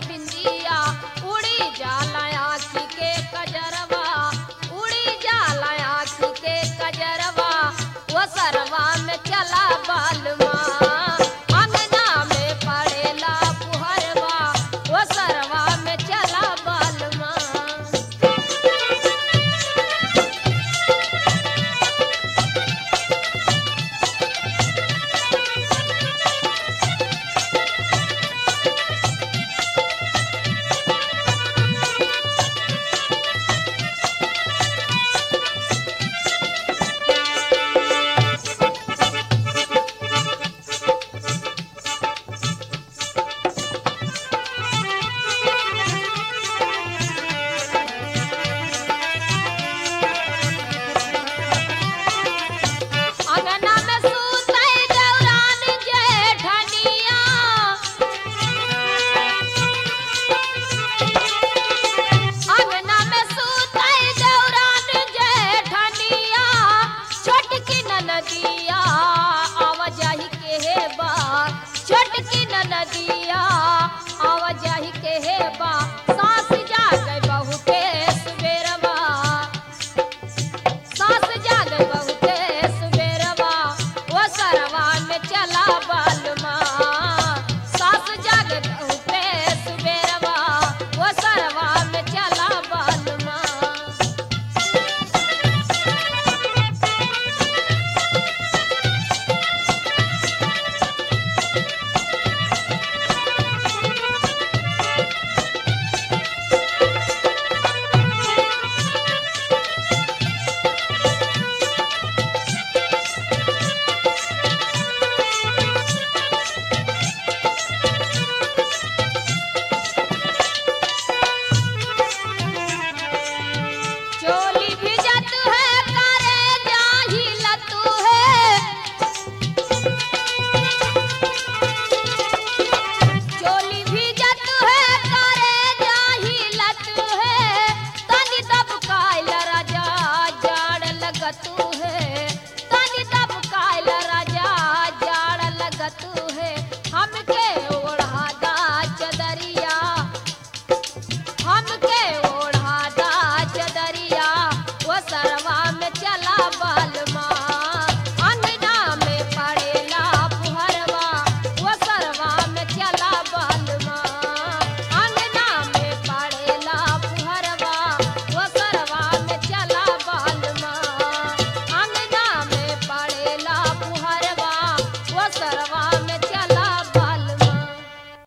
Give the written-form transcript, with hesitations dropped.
बिंदिया उड़ी जाला आँखी के कजरवा उड़ी जाला आँखी के कजरवा वो सरवा में चला बालमा अंगना में पड़ेला पुहरवा वो सरवा में चला बालमा। अंगना में सूतई देवरान जेठनिया अंगना में सूतई देवरान जेठनिया छोटकी ननदिया आवाजाही के हे बा छोटकी ननदिया आवाजाही के हे बा सास जागे बहुते सुबेरवा सास जागे बहुते सुबेरवा वो सरवा में चला बालमा सास जागे बहुते सुबेरवा वो सरवा में चला बालमा। चोली भिजत है करे जाही लतू है चोली भिजत है करे जाही लतू है तनी दबकाइल राजा जाड़ लगतू है तनी दबकाइल राजा जाड़ लगतू है हमके ओढ़ा दा चदरिया हमके ओढ़ा दा चदरिया वो सरवा में चला बाल